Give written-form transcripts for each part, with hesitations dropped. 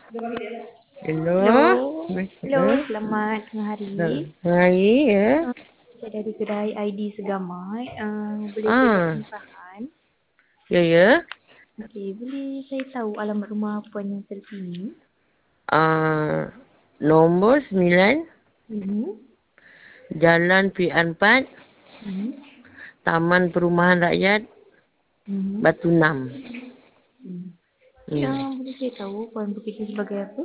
Hello. Hello. Hello, Hmm? selamat tengah hari. Hari ya. Saya dari kedai ID Segamai. Boleh saya buat Ah, penukaran? ya ya. Okey, boleh saya tahu alamat rumah puan yang terkini? Nombor 9, Mhm. Jalan PR4, Mhm. Taman Perumahan Rakyat, Mhm. Batu 6. Hmm. Okey, Hmm. boleh saya tahu puan bekerja sebagai apa?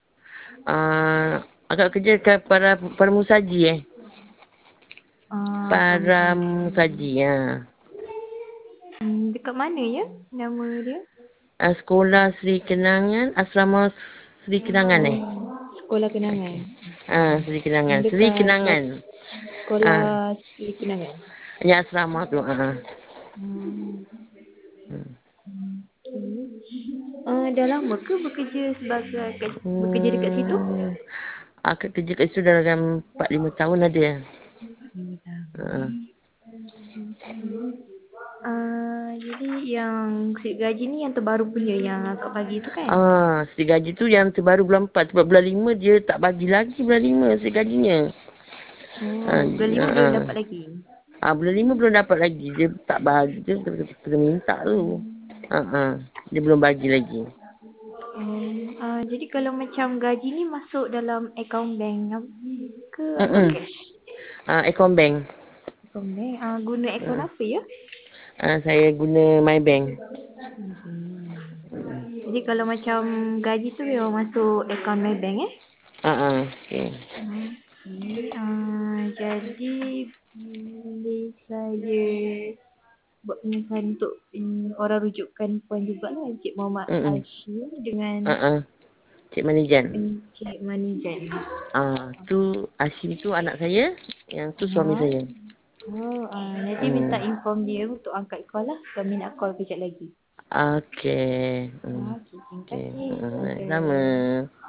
Agak kerja dekat para musaji Puan Para saja. musaji ya. Dekat mana ya nama dia? Sekolah Sri Kenangan, Asrama Sri Kenangan Sekolah Kenangan. Okey. Sri Kenangan. Sri Dekat Kenangan. sekolah Ah, Sri Kenangan. yang asrama tu. Hmm. Dah lama ke bekerja dekat situ? Hmm. Akak kerja kat situ dalam 4-5 tahun ada. 5 tahun. Uh, Jadi yang slip gaji ni yang terbaru punya yang akak bagi tu kan? Setiap gaji tu yang terbaru bulan 4. Sebab bulan 5 dia tak bagi lagi bulan 5 setiap gajinya. Bulan 5 belum dapat lagi. Bulan 5 belum dapat lagi. Dia tak bagi. Dia kena minta tu. Dia belum bagi lagi. Jadi kalau macam gaji ni masuk dalam akaun bank ke atau Mm-mm. cash? Akaun bank. Akaun bank. Guna akaun apa ya? Saya guna My Bank. Jadi kalau macam gaji tu memang masuk akaun my bank Okay. Jadi boleh saya buat penyelesaian untuk orang rujukan puan jugalah Encik Muhammad Mm-mm. Hashim dengan Cik Manijan. Encik Manijan. Tu Hashim tu anak saya. Yang tu suami Ha. saya. Nanti minta Hmm. inform dia untuk angkat call lah. Kami nak call kejap lagi. Okey. Okey, terima Okey. kasih. Sama.